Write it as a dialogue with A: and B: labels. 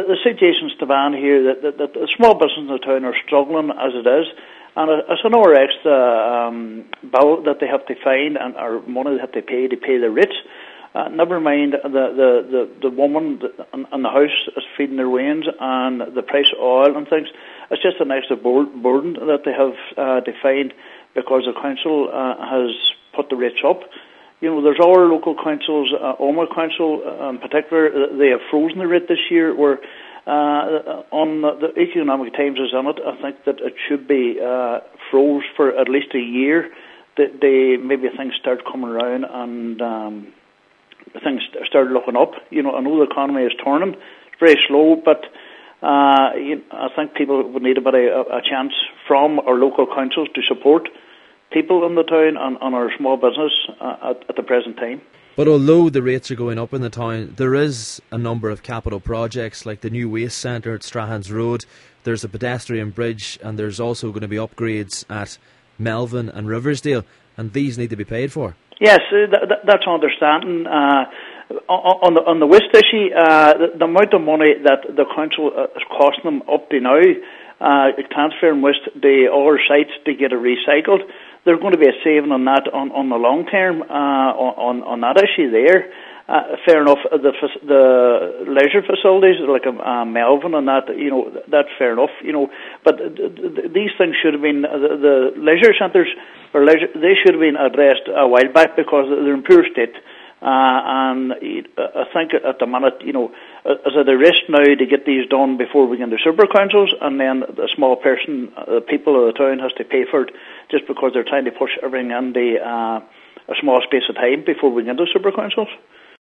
A: the situation's Tavan here that the small businesses in the town are struggling as it is, and it's another extra bill that they have to find or money they have to pay the rates. Never mind the woman in the house is feeding their wains and the price of oil and things. It's just an extra burden that they have to find because the council has put the rates up. You know, there's other local councils, Omagh Council in particular, they have frozen the rate this year, where on the Economic Times is on it. I think that it should be froze for at least a year. Maybe things start coming around and things start looking up. You know, I know the economy is turning. It's very slow, but I think people would need a bit of a chance from our local councils to support people in the town and our small business at the present time.
B: But although the rates are going up in the town, there is a number of capital projects like the new waste centre at Strahans Road, there's a pedestrian bridge, and there's also going to be upgrades at Melvin and Riversdale, and these need to be paid for. Yes,
A: that's understanding. On the waste issue, the amount of money that the council is costing them up to now, transferring waste to other sites to get it recycled, there's going to be a saving on that on the long term on that issue there. Fair enough. The leisure facilities like Melvin and that, you know, that's fair enough. You know, but these things should have been the leisure centres or they should have been addressed a while back because they're in poor state. And I think at the minute, you know, is it a risk now to get these done before we get into super councils, and then the small person, the people of the town has to pay for it just because they're trying to push everything into a small space of time before we get into super councils?